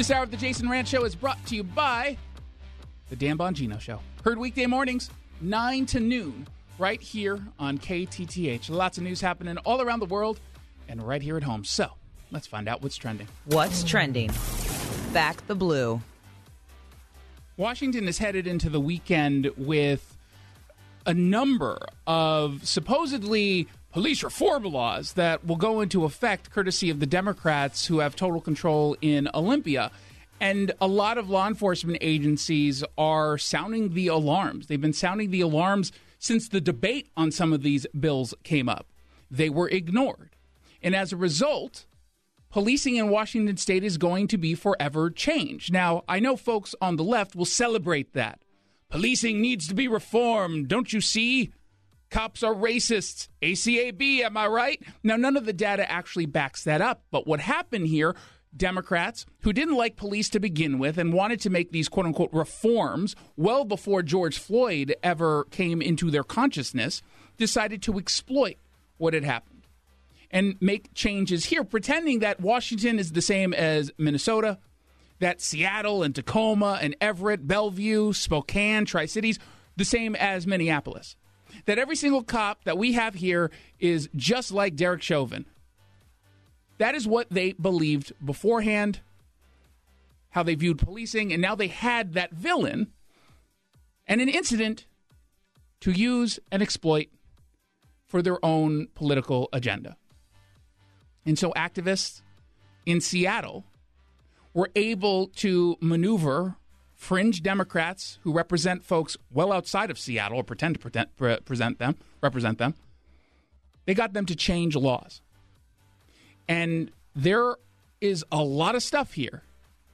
This hour of the Jason Rant Show is brought to you by the Dan Bongino Show. Heard weekday mornings, 9 to noon, right here on KTTH. Lots of news happening all around the world and right here at home. So, let's find out what's trending. What's trending? Back the blue. Washington is headed into the weekend with a number of supposedly police reform laws that will go into effect courtesy of the Democrats who have total control in Olympia. And a lot of law enforcement agencies are sounding the alarms. They've been sounding the alarms since the debate on some of these bills came up. They were ignored. And as a result, policing in Washington state is going to be forever changed. Now, I know folks on the left will celebrate that. Policing needs to be reformed. Don't you see? Cops are racists. ACAB, am I right? Now, none of the data actually backs that up. But what happened here, Democrats who didn't like police to begin with and wanted to make these quote-unquote reforms well before George Floyd ever came into their consciousness, decided to exploit what had happened and make changes here, pretending that Washington is the same as Minnesota, that Seattle and Tacoma and Everett, Bellevue, Spokane, Tri-Cities, the same as Minneapolis. That every single cop that we have here is just like Derek Chauvin. That is what they believed beforehand, how they viewed policing, and now they had that villain and an incident to use and exploit for their own political agenda. And so activists in Seattle were able to maneuver fringe Democrats who represent folks well outside of Seattle or pretend to represent them. They got them to change laws. And there is a lot of stuff here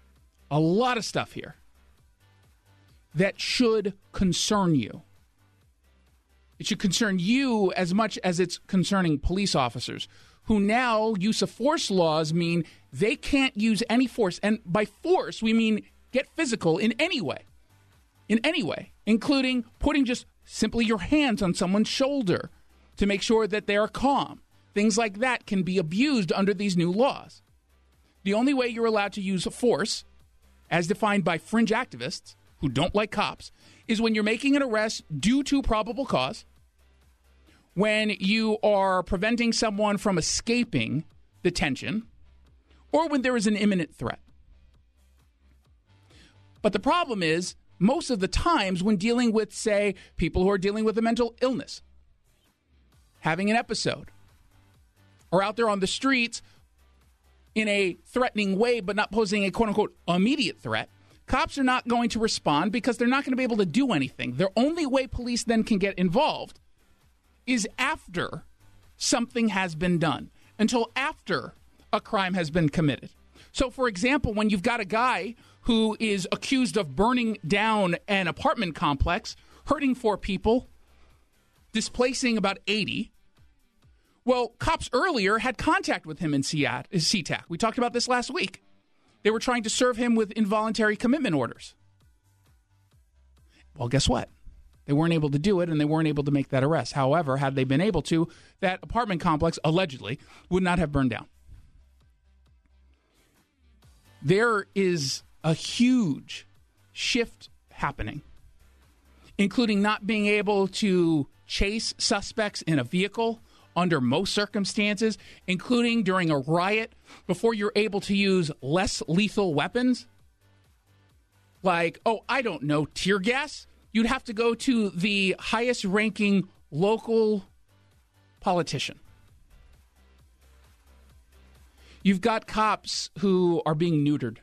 that should concern you. It should concern you as much as it's concerning police officers who now use of force laws mean they can't use any force. And by force, we mean get physical in any way, including putting just simply your hands on someone's shoulder to make sure that they are calm. Things like that can be abused under these new laws. The only way you're allowed to use force, as defined by fringe activists who don't like cops, is when you're making an arrest due to probable cause, when you are preventing someone from escaping detention, or when there is an imminent threat. But the problem is, most of the times when dealing with, say, people who are dealing with a mental illness, having an episode, or out there on the streets in a threatening way but not posing a quote-unquote immediate threat, cops are not going to respond because they're not going to be able to do anything. The only way police then can get involved is after something has been done, until after a crime has been committed. So, for example, when you've got a guy who is accused of burning down an apartment complex, hurting 4 people, displacing about 80, well, cops earlier had contact with him in SeaTac. We talked about this last week. They were trying to serve him with involuntary commitment orders. Well, guess what? They weren't able to do it, and they weren't able to make that arrest. However, had they been able to, that apartment complex, allegedly, would not have burned down. There is a huge shift happening, including not being able to chase suspects in a vehicle under most circumstances, including during a riot, before you're able to use less lethal weapons. Like, tear gas. You'd have to go to the highest ranking local politician. You've got cops who are being neutered.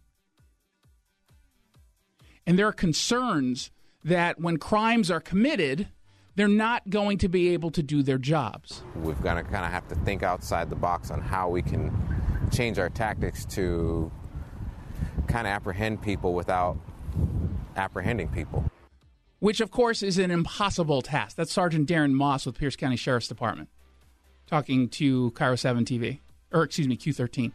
And there are concerns that when crimes are committed, they're not going to be able to do their jobs. We've got to kind of have to think outside the box on how we can change our tactics to kind of apprehend people without apprehending people. Which, of course, is an impossible task. That's Sergeant Darren Moss with Pierce County Sheriff's Department talking to Cairo 7 TV, Q13.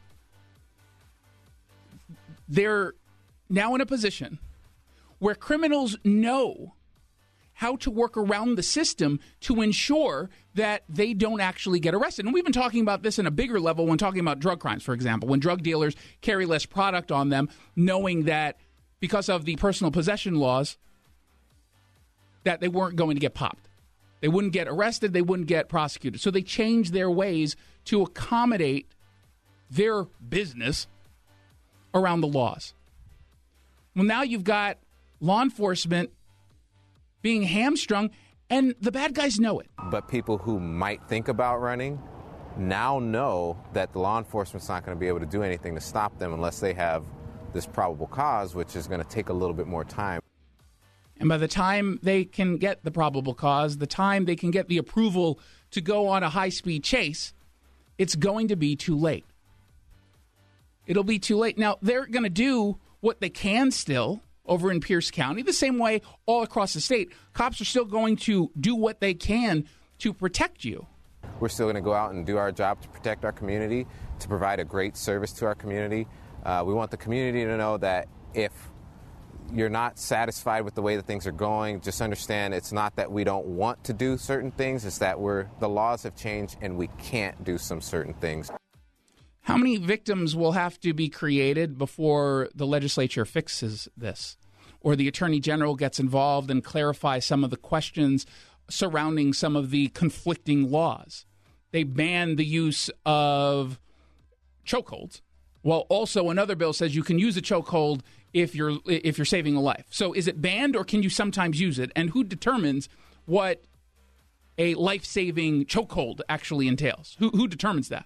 They're now in a position where criminals know how to work around the system to ensure that they don't actually get arrested. And we've been talking about this in a bigger level when talking about drug crimes, for example, when drug dealers carry less product on them, knowing that because of the personal possession laws, that they weren't going to get popped. They wouldn't get arrested. They wouldn't get prosecuted. So they changed their ways to accommodate their business around the laws. Well, now you've got law enforcement being hamstrung, and the bad guys know it. But people who might think about running now know that the law enforcement's not going to be able to do anything to stop them unless they have this probable cause, which is going to take a little bit more time. And by the time they can get the probable cause, the time they can get the approval to go on a high-speed chase, it's going to be too late. It'll be too late. Now, they're going to do what they can still over in Pierce County, the same way all across the state. Cops are still going to do what they can to protect you. We're still going to go out and do our job to protect our community, to provide a great service to our community. We want the community to know that if you're not satisfied with the way that things are going, just understand it's not that we don't want to do certain things, it's that the laws have changed and we can't do some certain things. How many victims will have to be created before the legislature fixes this, or the Attorney General gets involved and clarifies some of the questions surrounding some of the conflicting laws? They banned the use of chokeholds, while also another bill says you can use a chokehold if you're saving a life. So is it banned, or can you sometimes use it? And who determines what a life-saving chokehold actually entails? Who determines that?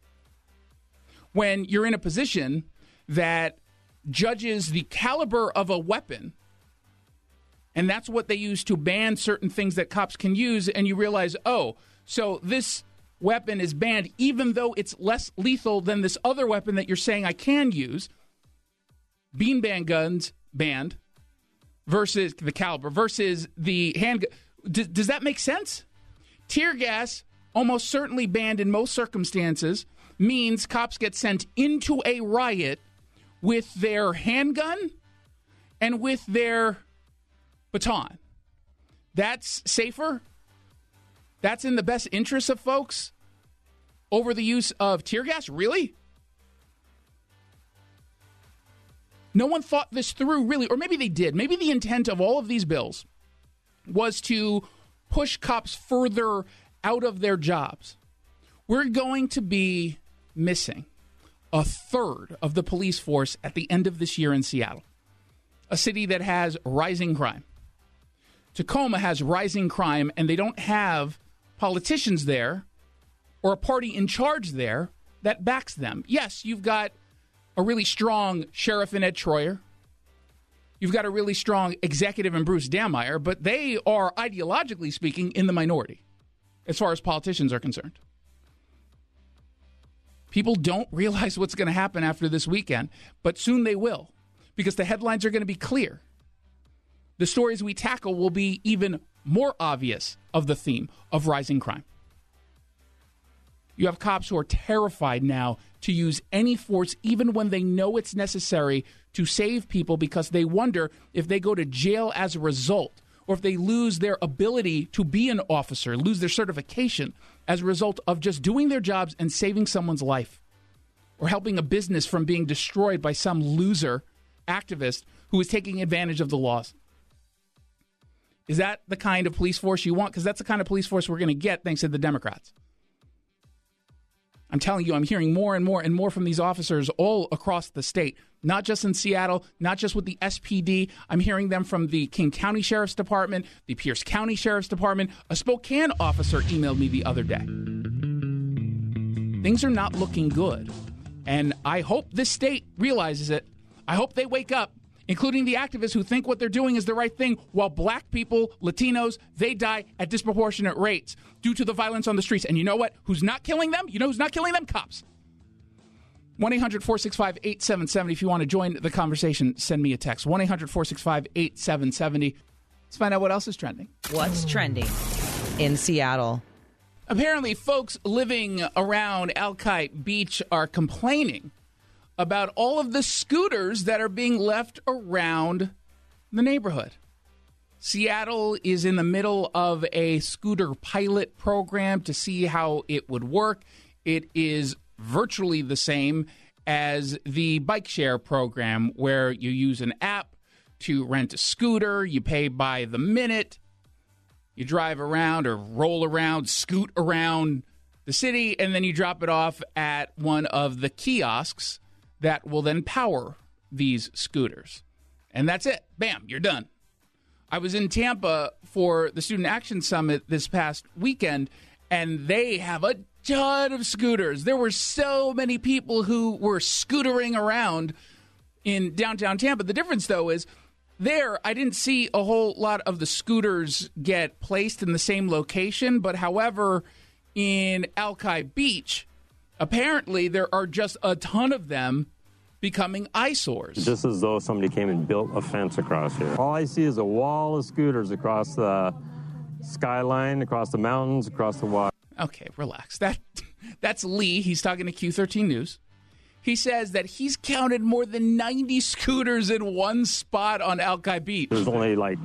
When you're in a position that judges the caliber of a weapon, and that's what they use to ban certain things that cops can use, and you realize, oh, so this weapon is banned even though it's less lethal than this other weapon that you're saying I can use. Beanbag guns banned versus the caliber versus the handgun. Does that make sense? Tear gas, almost certainly banned in most circumstances, means cops get sent into a riot with their handgun and with their baton. That's safer. That's in the best interest of folks over the use of tear gas? Really? No one thought this through, really, or maybe they did. Maybe the intent of all of these bills was to push cops further out of their jobs. We're going to be missing a third of the police force at the end of this year in Seattle, a city that has rising crime. Tacoma has rising crime, and they don't have politicians there or a party in charge there that backs them. Yes, you've got a really strong sheriff in Ed Troyer. You've got a really strong executive in Bruce Dammeier, but they are, ideologically speaking, in the minority as far as politicians are concerned. People don't realize what's going to happen after this weekend, but soon they will, because the headlines are going to be clear. The stories we tackle will be even more obvious of the theme of rising crime. You have cops who are terrified now to use any force, even when they know it's necessary to save people, because they wonder if they go to jail as a result, or if they lose their ability to be an officer, lose their certification as a result of just doing their jobs and saving someone's life, or helping a business from being destroyed by some loser activist who is taking advantage of the laws. Is that the kind of police force you want? Because that's the kind of police force we're going to get thanks to the Democrats. I'm telling you, I'm hearing more and more and more from these officers all across the state, not just in Seattle, not just with the SPD. I'm hearing them from the King County Sheriff's Department, the Pierce County Sheriff's Department. A Spokane officer emailed me the other day. Things are not looking good. And I hope this state realizes it. I hope they wake up, including the activists who think what they're doing is the right thing, while black people, Latinos, they die at disproportionate rates due to the violence on the streets. And you know what? Who's not killing them? You know who's not killing them? Cops. 1-800-465-8770. If you want to join the conversation, send me a text. 1-800-465-8770. Let's find out what else is trending. What's trending in Seattle? Apparently, folks living around Alki Beach are complaining about all of the scooters that are being left around the neighborhood. Seattle is in the middle of a scooter pilot program to see how it would work. It is virtually the same as the bike share program, where you use an app to rent a scooter. You pay by the minute. You drive around or roll around, scoot around the city, and then you drop it off at one of the kiosks that will then power these scooters. And that's it. Bam, you're done. I was in Tampa for the Student Action Summit this past weekend, and they have a ton of scooters. There were so many people who were scootering around in downtown Tampa. The difference, though, is there I didn't see a whole lot of the scooters get placed in the same location, but however, in Alki Beach, apparently there are just a ton of them becoming eyesores. Just as though somebody came and built a fence across here. All I see is a wall of scooters across the skyline, across the mountains, across the water. Okay, relax. That's Lee. He's talking to Q13 News. He says that he's counted more than 90 scooters in one spot on Alki Beach. There's only like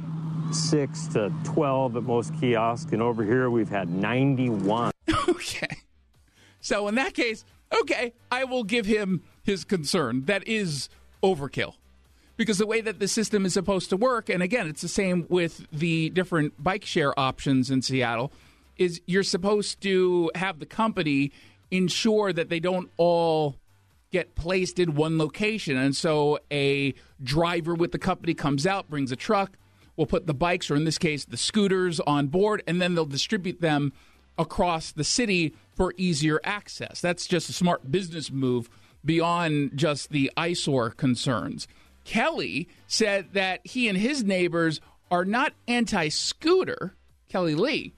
6 to 12 at most kiosks, and over here we've had 91. Okay. So in that case, okay, I will give him his concern. That is overkill. Because the way that the system is supposed to work, and again, it's the same with the different bike share options in Seattle, is you're supposed to have the company ensure that they don't all get placed in one location. And so a driver with the company comes out, brings a truck, will put the bikes, or in this case, the scooters, on board, and then they'll distribute them across the city for easier access. That's just a smart business move beyond just the eyesore concerns. Kelly said that he and his neighbors are not anti-scooter, Kelly Lee,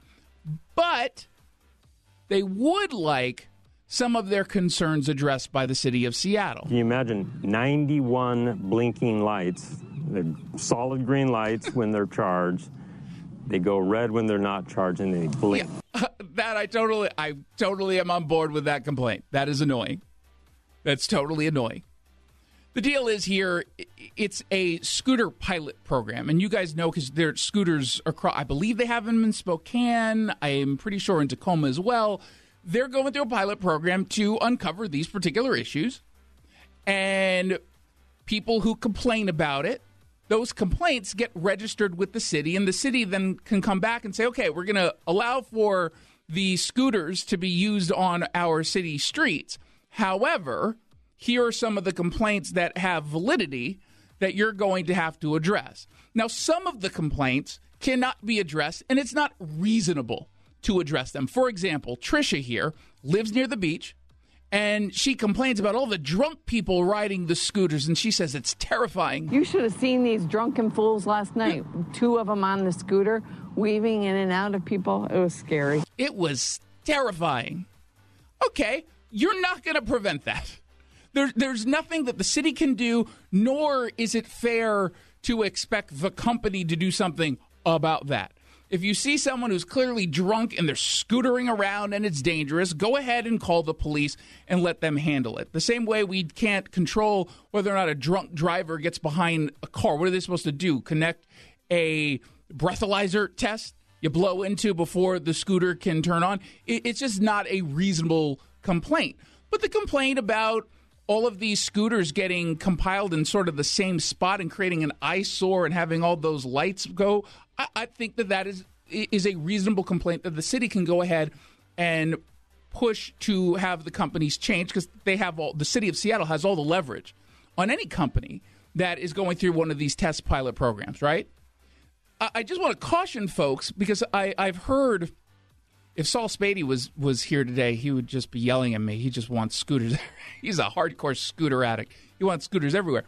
but they would like some of their concerns addressed by the city of Seattle. Can you imagine 91 blinking lights? They're solid green lights when they're charged. They go red when they're not charged, and they blink. Yeah, that I totally am on board with that complaint. That is annoying. That's totally annoying. The deal is here, it's a scooter pilot program, and you guys know because there are scooters across. I believe they have them in Spokane. I am pretty sure in Tacoma as well. They're going through a pilot program to uncover these particular issues, and people who complain about it, those complaints get registered with the city, and the city then can come back and say, okay, we're going to allow for the scooters to be used on our city streets. However, here are some of the complaints that have validity that you're going to have to address. Now, some of the complaints cannot be addressed, and it's not reasonable to address them. For example, Trisha here lives near the beach, and she complains about all the drunk people riding the scooters, and she says it's terrifying. You should have seen these drunken fools last night. 2 of them on the scooter, weaving in and out of people. It was scary. It was terrifying. Okay, you're not going to prevent that. There's nothing that the city can do, nor is it fair to expect the company to do something about that. If you see someone who's clearly drunk and they're scootering around and it's dangerous, go ahead and call the police and let them handle it. The same way we can't control whether or not a drunk driver gets behind a car. What are they supposed to do? Connect a breathalyzer test you blow into before the scooter can turn on? It's just not a reasonable complaint. But the complaint about all of these scooters getting compiled in sort of the same spot and creating an eyesore and having all those lights go, I think that is a reasonable complaint that the city can go ahead and push to have the companies change, because the city of Seattle has all the leverage on any company that is going through one of these test pilot programs, right? I just want to caution folks, because I've heard, if Saul Spady was here today, he would just be yelling at me. He just wants scooters. He's a hardcore scooter addict. He wants scooters everywhere.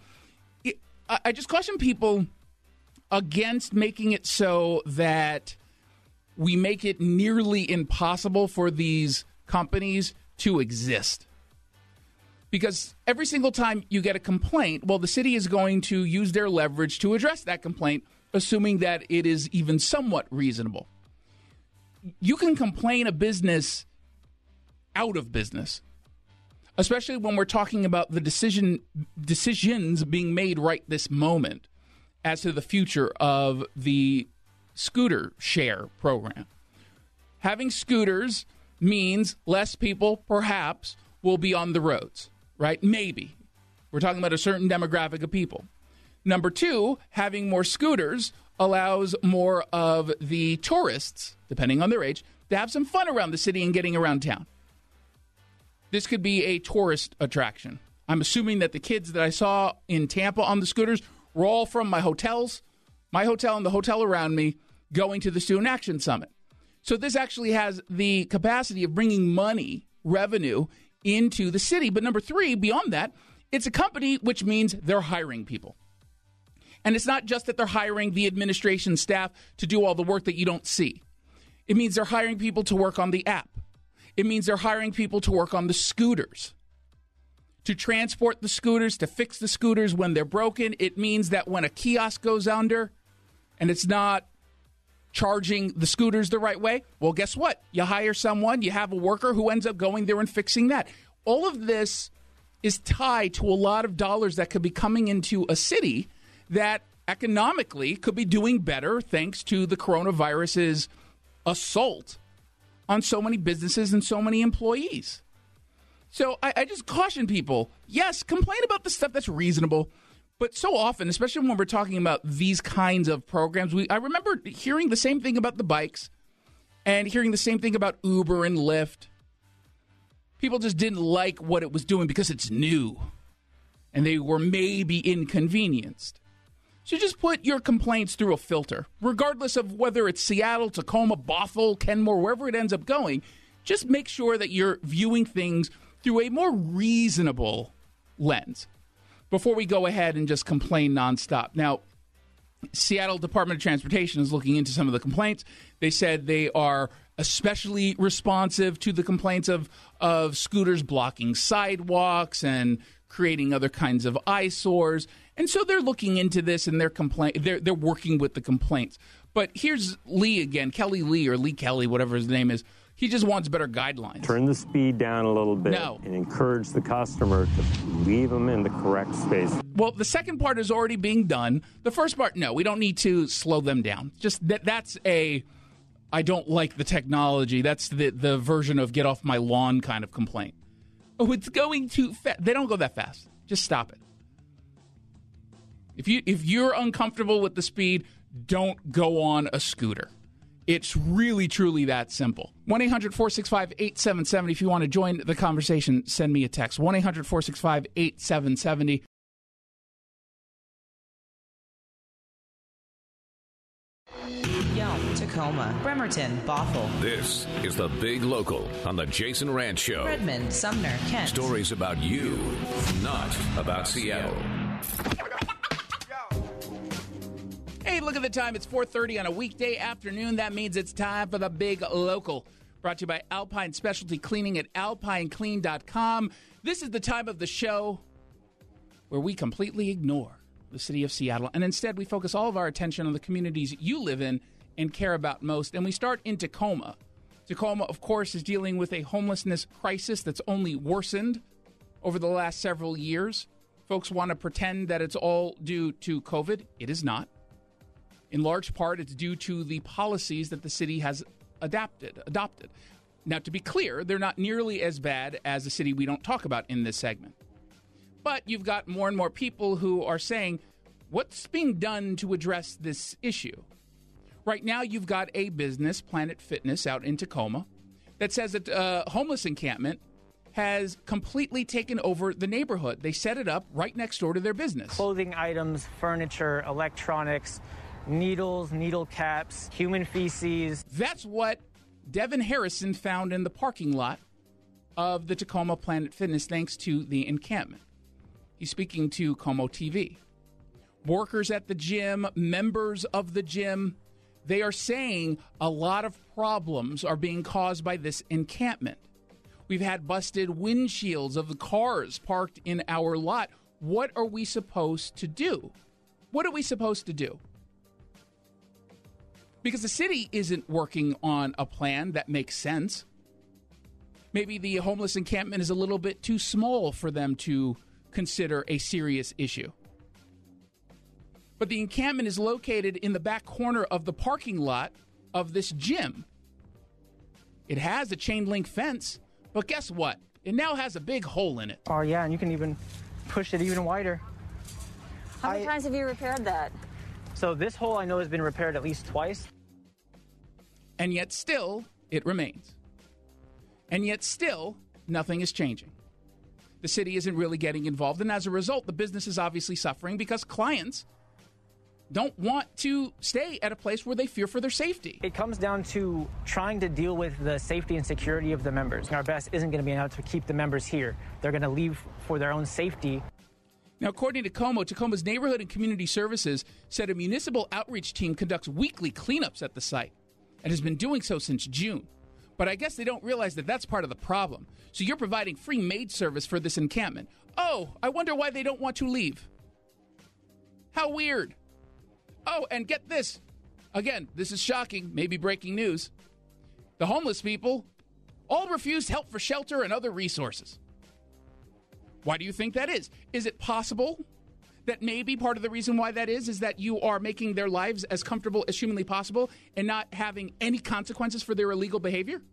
I just caution people against making it so that we make it nearly impossible for these companies to exist. Because every single time you get a complaint, well, the city is going to use their leverage to address that complaint, assuming that it is even somewhat reasonable. You can complain a business out of business, especially when we're talking about the decisions being made right this moment as to the future of the scooter share program. Having scooters means less people, perhaps, will be on the roads, right? Maybe. We're talking about a certain demographic of people. Number two, having more scooters allows more of the tourists, depending on their age, to have some fun around the city and getting around town. This could be a tourist attraction. I'm assuming that the kids that I saw in Tampa on the scooters were all from my hotel and the hotel around me going to the Student Action Summit. So this actually has the capacity of bringing money, revenue, into the city. But number three, beyond that, it's a company, which means they're hiring people. And it's not just that they're hiring the administration staff to do all the work that you don't see. It means they're hiring people to work on the app. It means they're hiring people to work on the scooters, to transport the scooters, to fix the scooters when they're broken. It means that when a kiosk goes under and it's not charging the scooters the right way, well, guess what? You hire someone, you have a worker who ends up going there and fixing that. All of this is tied to a lot of dollars that could be coming into a city that economically could be doing better thanks to the coronavirus's assault on so many businesses and so many employees. So I just caution people, yes, complain about the stuff that's reasonable, but so often, especially when we're talking about these kinds of programs, I remember hearing the same thing about the bikes and hearing the same thing about Uber and Lyft. People just didn't like what it was doing because it's new and they were maybe inconvenienced. So just put your complaints through a filter, regardless of whether it's Seattle, Tacoma, Bothell, Kenmore, wherever it ends up going. Just make sure that you're viewing things through a more reasonable lens before we go ahead and just complain nonstop. Now, Seattle Department of Transportation is looking into some of the complaints. They said they are especially responsive to the complaints of scooters blocking sidewalks and creating other kinds of eyesores. And so they're looking into this and they're working with the complaints. But here's Lee again, Kelly Lee or Lee Kelly, whatever his name is. He just wants better guidelines. Turn the speed down a little bit and encourage the customer to leave them in the correct space. Well, the second part is already being done. The first part, no, we don't need to slow them down. Just that's I don't like the technology. That's the version of get off my lawn kind of complaint. Oh, it's going too fast. They don't go that fast. Just stop it. If you're uncomfortable with the speed, don't go on a scooter. It's really, truly that simple. 1-800-465-8770. If you want to join the conversation, send me a text. 1-800-465-8770. Yelm, Tacoma, Bremerton, Bothell. This is the Big Local on the Jason Rand Show. Redmond, Sumner, Kent. Stories about you, not about Seattle. Hey, look at the time. It's 4:30 on a weekday afternoon. That means it's time for the Big Local. Brought to you by Alpine Specialty Cleaning at alpineclean.com. This is the time of the show where we completely ignore the city of Seattle, and instead we focus all of our attention on the communities you live in and care about most. And we start in Tacoma. Tacoma, of course, is dealing with a homelessness crisis that's only worsened over the last several years. Folks want to pretend that it's all due to COVID. It is not. In large part, it's due to the policies that the city has adopted. Now, to be clear, they're not nearly as bad as the city we don't talk about in this segment. But you've got more and more people who are saying, what's being done to address this issue? Right now, you've got a business, Planet Fitness, out in Tacoma, that says that a homeless encampment has completely taken over the neighborhood. They set it up right next door to their business. Clothing items, furniture, electronics, needles, needle caps, human feces. That's what Devin Harrison found in the parking lot of the Tacoma Planet Fitness thanks to the encampment. He's speaking to Como TV. Workers at the gym, members of the gym, they are saying a lot of problems are being caused by this encampment. We've had busted windshields of the cars parked in our lot. What are we supposed to do? What are we supposed to do? Because the city isn't working on a plan that makes sense. Maybe the homeless encampment is a little bit too small for them to consider a serious issue. But the encampment is located in the back corner of the parking lot of this gym. It has a chain link fence, but guess what? It now has a big hole in it. Oh, yeah, and you can even push it even wider. How many times have you repaired that? So this hole I know has been repaired at least twice. And yet still, it remains. And yet still, nothing is changing. The city isn't really getting involved, and as a result, the business is obviously suffering because clients don't want to stay at a place where they fear for their safety. It comes down to trying to deal with the safety and security of the members. Our best isn't going to be able to keep the members here. They're going to leave for their own safety. Now, according to Tacoma's Neighborhood and Community Services said a municipal outreach team conducts weekly cleanups at the site and has been doing so since June. But I guess they don't realize that that's part of the problem. So you're providing free maid service for this encampment. Oh, I wonder why they don't want to leave. How weird. Oh, and get this. Again, this is shocking, maybe breaking news. The homeless people all refused help for shelter and other resources. Why do you think that is? Is it possible that maybe part of the reason why that is that you are making their lives as comfortable as humanly possible and not having any consequences for their illegal behavior?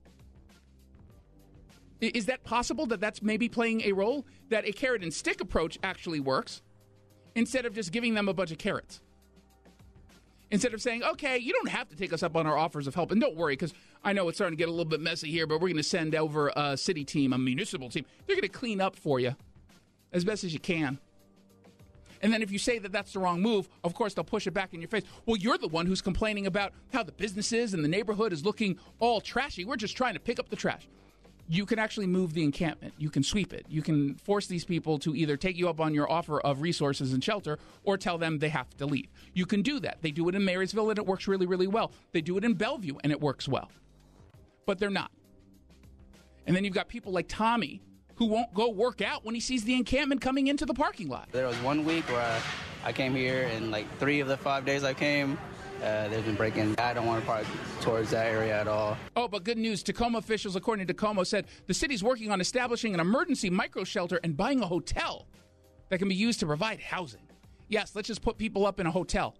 Is that possible that that's maybe playing a role, that a carrot and stick approach actually works instead of just giving them a bunch of carrots? Instead of saying, okay, you don't have to take us up on our offers of help. And don't worry, because I know it's starting to get a little bit messy here, but we're going to send over a city team, a municipal team. They're going to clean up for you as best as you can. And then if you say that that's the wrong move, of course, they'll push it back in your face. Well, you're the one who's complaining about how the businesses and the neighborhood is looking all trashy. We're just trying to pick up the trash. You can actually move the encampment. You can sweep it. You can force these people to either take you up on your offer of resources and shelter or tell them they have to leave. You can do that. They do it in Marysville, and it works really, really well. They do it in Bellevue, and it works well. But they're not. And then you've got people like Tommy who won't go work out when he sees the encampment coming into the parking lot. There was 1 week where I came here, and like 3 of the 5 days I came, there's been breaking. I don't want to park towards that area at all. Oh, but good news. Tacoma officials, according to Tacoma, said the city's working on establishing an emergency micro shelter and buying a hotel that can be used to provide housing. Yes, let's just put people up in a hotel.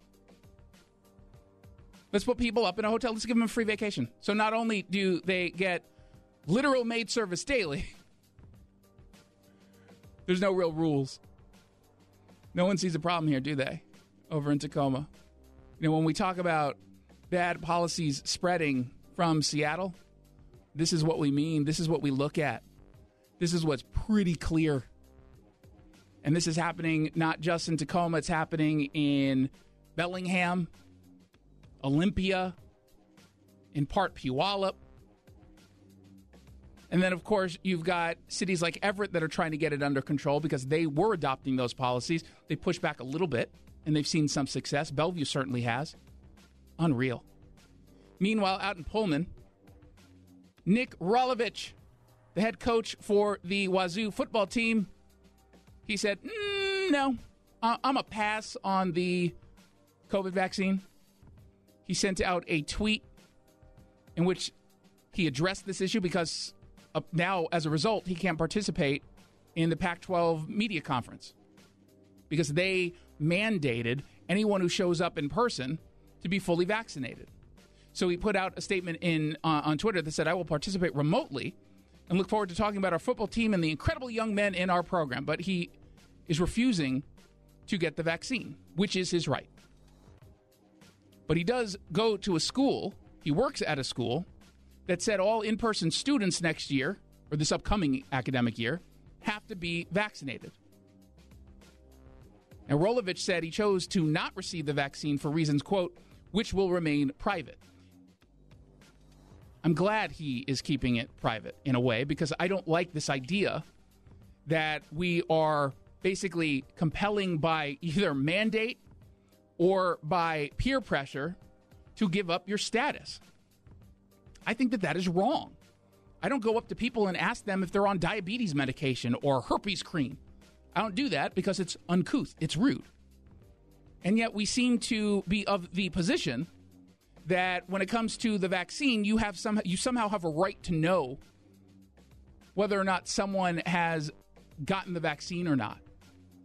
Let's put people up in a hotel. Let's give them a free vacation. So not only do they get literal maid service daily, there's no real rules. No one sees a problem here, do they? Over in Tacoma. You know, when we talk about bad policies spreading from Seattle, this is what we mean. This is what we look at. This is what's pretty clear. And this is happening not just in Tacoma. It's happening in Bellingham, Olympia, in part Puyallup. And then, of course, you've got cities like Everett that are trying to get it under control because they were adopting those policies. They pushed back a little bit, and they've seen some success. Bellevue certainly has. Unreal. Meanwhile, out in Pullman, Nick Rolovich, the head coach for the Wazoo football team, he said, no, I'm a pass on the COVID vaccine. He sent out a tweet in which he addressed this issue because now, as a result, he can't participate in the Pac-12 media conference because they mandated anyone who shows up in person to be fully vaccinated. So he put out a statement on Twitter that said, I will participate remotely and look forward to talking about our football team and the incredible young men in our program. But he is refusing to get the vaccine, which is his right. But he does go to a school, he works at a school, that said all in-person students next year, or this upcoming academic year, have to be vaccinated. Now, Rolovich said he chose to not receive the vaccine for reasons, quote, which will remain private. I'm glad he is keeping it private in a way because I don't like this idea that we are basically compelling by either mandate or by peer pressure to give up your status. I think that is wrong. I don't go up to people and ask them if they're on diabetes medication or herpes cream. I don't do that because it's uncouth. It's rude. And yet we seem to be of the position that when it comes to the vaccine, you somehow have a right to know whether or not someone has gotten the vaccine or not.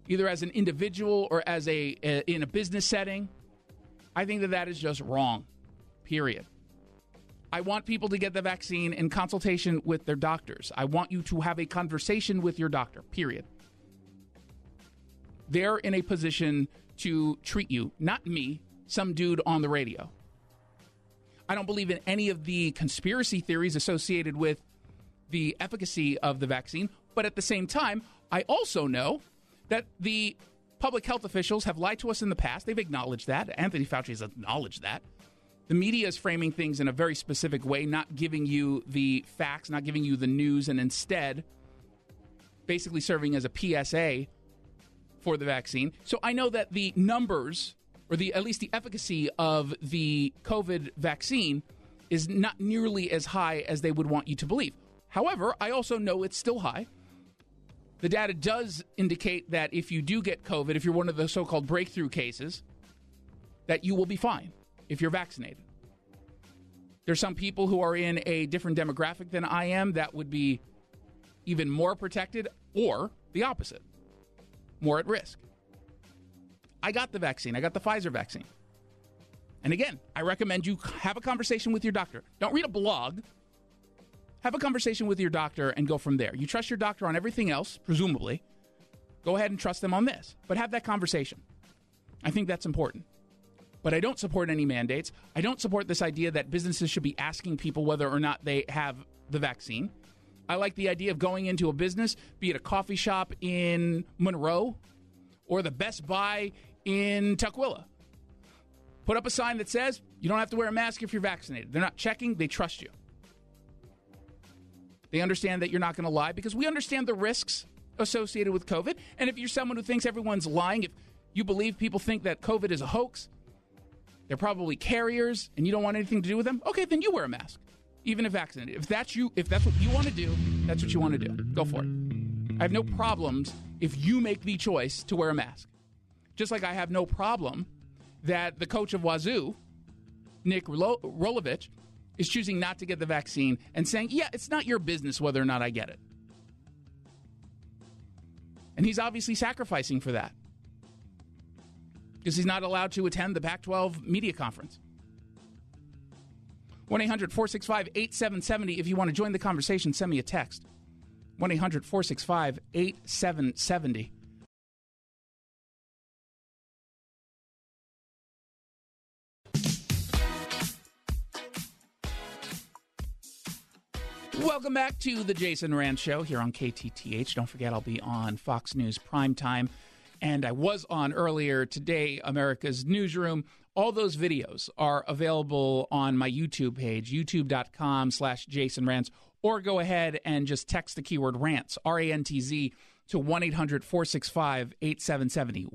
either as an individual or as in a business setting. I think that is just wrong, period. I want people to get the vaccine in consultation with their doctors. I want you to have a conversation with your doctor, period. They're in a position to treat you, not me, some dude on the radio. I don't believe in any of the conspiracy theories associated with the efficacy of the vaccine, but at the same time, I also know that the public health officials have lied to us in the past. They've acknowledged that. Anthony Fauci has acknowledged that. The media is framing things in a very specific way, not giving you the facts, not giving you the news, and instead basically serving as a PSA for the vaccine. So I know that the numbers, or at least the efficacy of the COVID vaccine, is not nearly as high as they would want you to believe. However, I also know it's still high. The data does indicate that if you do get COVID, if you're one of the so-called breakthrough cases, that you will be fine if you're vaccinated. There's some people who are in a different demographic than I am that would be even more protected, or the opposite, more at risk. I got the vaccine. I got the Pfizer vaccine. And again, I recommend you have a conversation with your doctor. Don't read a blog. Have a conversation with your doctor and go from there. You trust your doctor on everything else, presumably. Go ahead and trust them on this. But have that conversation. I think that's important. But I don't support any mandates. I don't support this idea that businesses should be asking people whether or not they have the vaccine. I like the idea of going into a business, be it a coffee shop in Monroe or the Best Buy in Tukwila. Put up a sign that says you don't have to wear a mask if you're vaccinated. They're not checking. They trust you. They understand that you're not going to lie because we understand the risks associated with COVID. And if you're someone who thinks everyone's lying, if you believe people think that COVID is a hoax, they're probably carriers and you don't want anything to do with them, okay, then you wear a mask, even if vaccinated. If that's what you want to do, that's what you want to do. Go for it. I have no problems if you make the choice to wear a mask. Just like I have no problem that the coach of Wazoo, Nick Rolovich, is choosing not to get the vaccine and saying, yeah, it's not your business whether or not I get it. And he's obviously sacrificing for that because he's not allowed to attend the Pac-12 media conference. 1-800-465-8770. If you want to join the conversation, send me a text. 1-800-465-8770. Welcome back to the Jason Rand Show here on KTTH. Don't forget, I'll be on Fox News Primetime. And I was on earlier today, America's Newsroom. All those videos are available on my YouTube page, youtube.com/Jason Rantz, or go ahead and just text the keyword rants, R-A-N-T-Z, to 1-800-465-8770.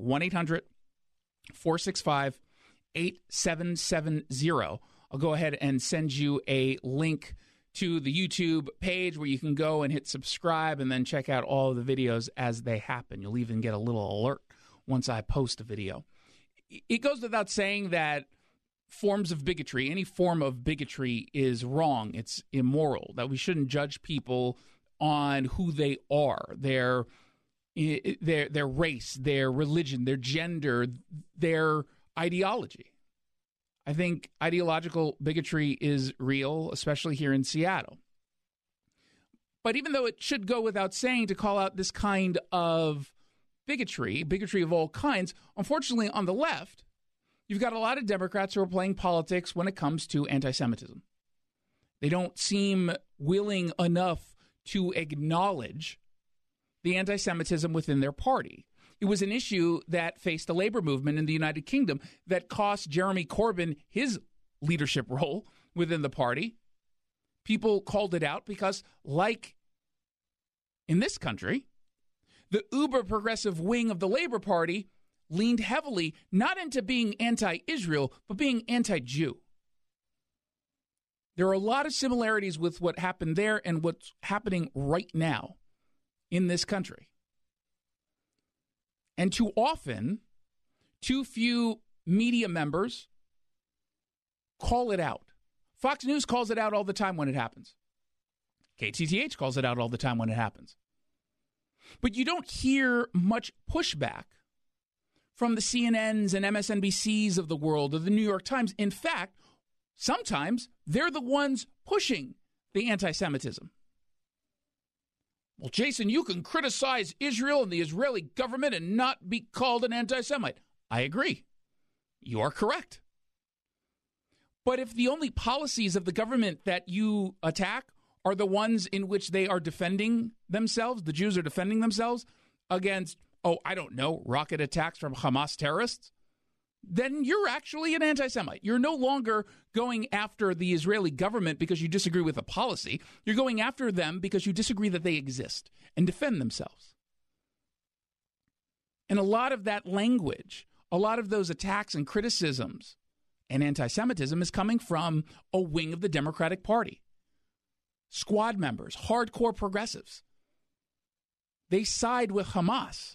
1-800-465-8770. I'll go ahead and send you a link to the YouTube page where you can go and hit subscribe and then check out all of the videos as they happen. You'll even get a little alert once I post a video. It goes without saying that forms of bigotry, any form of bigotry is wrong. It's immoral, that we shouldn't judge people on who they are, their race, their religion, their gender, their ideology. I think ideological bigotry is real, especially here in Seattle. But even though it should go without saying to call out this kind of bigotry of all kinds, unfortunately on the left, you've got a lot of Democrats who are playing politics when it comes to anti-Semitism. They don't seem willing enough to acknowledge the anti-Semitism within their party. It was an issue that faced the labor movement in the United Kingdom that cost Jeremy Corbyn his leadership role within the party. People called it out because, like in this country, the uber-progressive wing of the Labor Party leaned heavily not into being anti-Israel, but being anti-Jew. There are a lot of similarities with what happened there and what's happening right now in this country. And too often, too few media members call it out. Fox News calls it out all the time when it happens. KTTH calls it out all the time when it happens. But you don't hear much pushback from the CNNs and MSNBCs of the world, or the New York Times. In fact, sometimes they're the ones pushing the anti-Semitism. Well, Jason, you can criticize Israel and the Israeli government and not be called an anti-Semite. I agree. You are correct. But if the only policies of the government that you attack are the ones in which they are defending themselves, the Jews are defending themselves against, rocket attacks from Hamas terrorists, then you're actually an anti-Semite. You're no longer going after the Israeli government because you disagree with a policy. You're going after them because you disagree that they exist and defend themselves. And a lot of that language, a lot of those attacks and criticisms and anti-Semitism is coming from a wing of the Democratic Party. Squad members, hardcore progressives. They side with Hamas.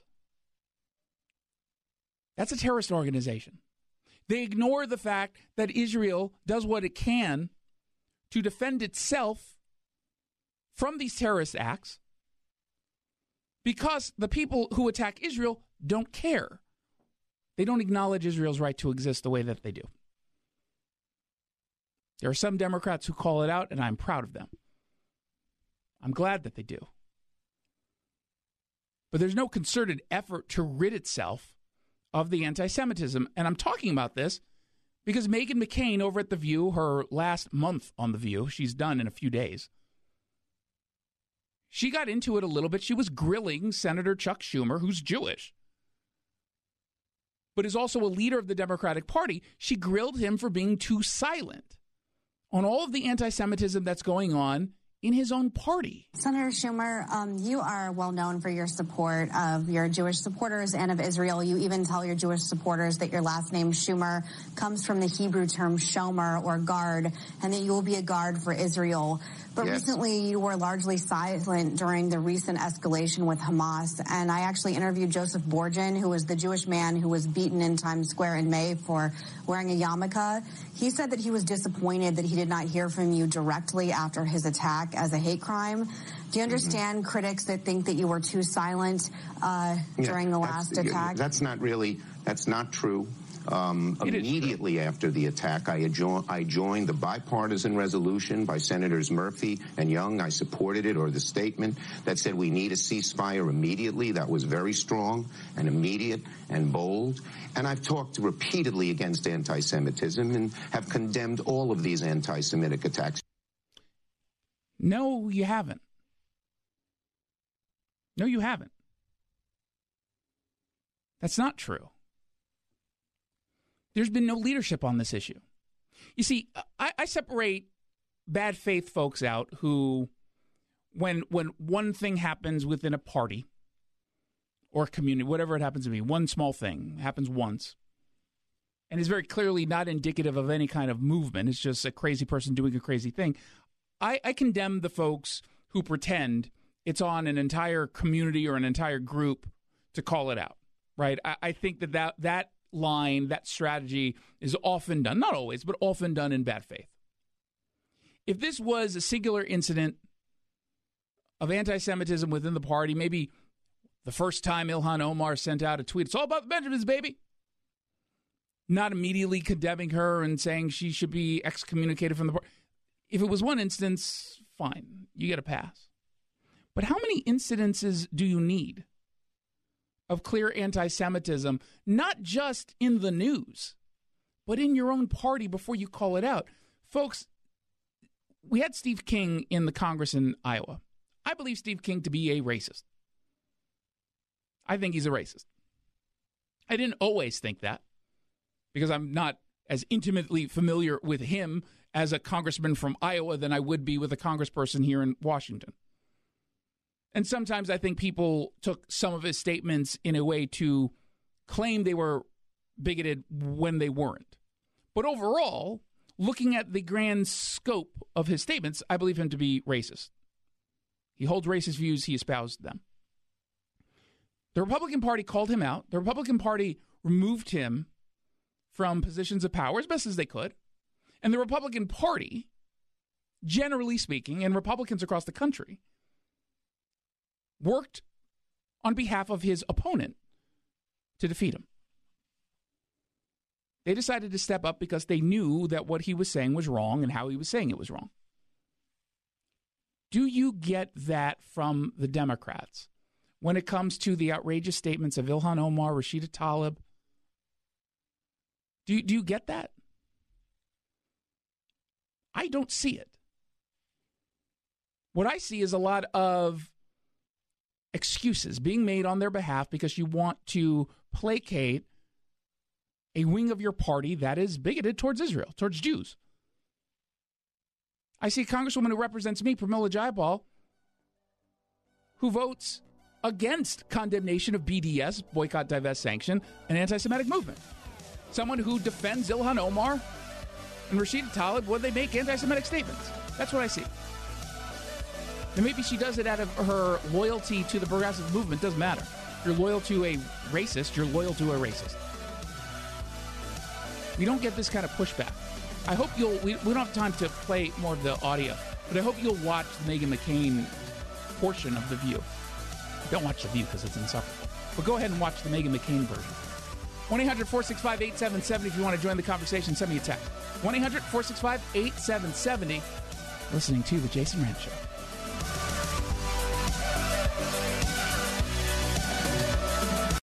That's a terrorist organization. They ignore the fact that Israel does what it can to defend itself from these terrorist acts because the people who attack Israel don't care. They don't acknowledge Israel's right to exist the way that they do. There are some Democrats who call it out, and I'm proud of them. I'm glad that they do. But there's no concerted effort to rid itself of the anti-Semitism. And I'm talking about this because Meghan McCain over at The View, her last month on The View, she's done in a few days, she got into it a little bit. She was grilling Senator Chuck Schumer, who's Jewish, but is also a leader of the Democratic Party. She grilled him for being too silent on all of the anti-Semitism that's going on in his own party. Senator Schumer, you are well known for your support of your Jewish supporters and of Israel. You even tell your Jewish supporters that your last name, Schumer, comes from the Hebrew term shomer, or guard, and that you will be a guard for Israel. But yes, recently you were largely silent during the recent escalation with Hamas. And I actually interviewed Joseph Borgen, who was the Jewish man who was beaten in Times Square in May for wearing a yarmulke. He said that he was disappointed that he did not hear from you directly after his attack as a hate crime. Do you understand critics that think that you were too silent during the last attack? That's not true. Immediately after the attack, I joined the bipartisan resolution by Senators Murphy and Young. I supported it, or the statement that said we need a ceasefire immediately. That was very strong and immediate and bold. And I've talked repeatedly against anti-Semitism and have condemned all of these anti-Semitic attacks. No, you haven't. No, you haven't. That's not true. There's been no leadership on this issue. You see, I separate bad faith folks out who, when one thing happens within a party or community, whatever it happens to be, one small thing happens once, and is very clearly not indicative of any kind of movement. It's just a crazy person doing a crazy thing. I condemn the folks who pretend it's on an entire community or an entire group to call it out, right? I think that line, that strategy is often done, not always, but often done in bad faith. If this was a singular incident of anti-Semitism within the party, maybe the first time Ilhan Omar sent out a tweet, it's all about the Benjamins, baby, not immediately condemning her and saying she should be excommunicated from the party. If it was one instance, fine, you get a pass. But how many incidences do you need of clear anti-Semitism, not just in the news, but in your own party before you call it out? Folks, we had Steve King in the Congress in Iowa. I believe Steve King to be a racist. I think he's a racist. I didn't always think that because I'm not as intimately familiar with him as a congressman from Iowa than I would be with a congressperson here in Washington. And sometimes I think people took some of his statements in a way to claim they were bigoted when they weren't. But overall, looking at the grand scope of his statements, I believe him to be racist. He holds racist views. He espoused them. The Republican Party called him out. The Republican Party removed him from positions of power as best as they could. And the Republican Party, generally speaking, and Republicans across the country, worked on behalf of his opponent to defeat him. They decided to step up because they knew that what he was saying was wrong and how he was saying it was wrong. Do you get that from the Democrats when it comes to the outrageous statements of Ilhan Omar, Rashida Tlaib? Do you get that? I don't see it. What I see is a lot of excuses being made on their behalf because you want to placate a wing of your party that is bigoted towards Israel, towards Jews. I see a congresswoman who represents me, Pramila Jayapal, who votes against condemnation of BDS, boycott, divest, sanction, an anti-Semitic movement. Someone who defends Ilhan Omar and Rashida Tlaib when they make anti-Semitic statements. That's what I see. And maybe she does it out of her loyalty to the progressive movement. Doesn't matter. If you're loyal to a racist, you're loyal to a racist. We don't get this kind of pushback. I hope we don't have time to play more of the audio, but I hope you'll watch the Meghan McCain portion of The View. Don't watch The View because it's insufferable. But go ahead and watch the Meghan McCain version. 1-800-465-8770 if you want to join the conversation. Send me a text. 1-800-465-8770. Listening to The Jason Rand Show.